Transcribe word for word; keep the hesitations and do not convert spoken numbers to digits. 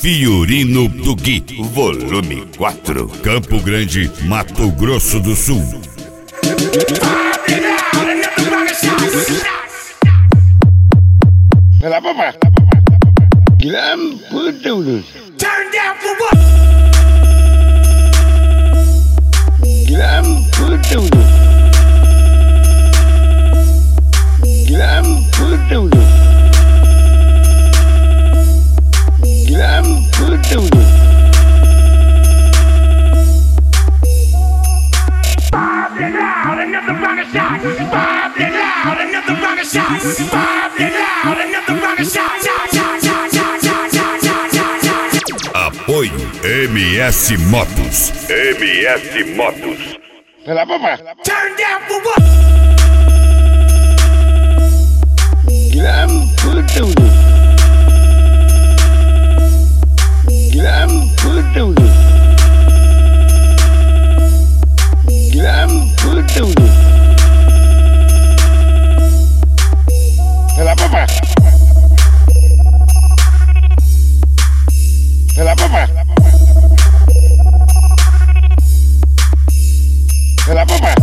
Fiorino do Gui, volume quatro, Campo Grande, Mato Grosso do Sul. Vai lá, papai. Campo Grande. Turn down for what? Campo Grande. Campo Grande. Campo Grande. Bob it out, another rocket shot. Bob it out, another rocket shot. Bob it out, another rocket shot. Apoio M S Motos. M S Motos. Vai lá, papai. Turn down for what? Campo Grande. Campo Grande. Campo Grande. Vai lá, papai. Vai lá, papai. Vai lá, papai.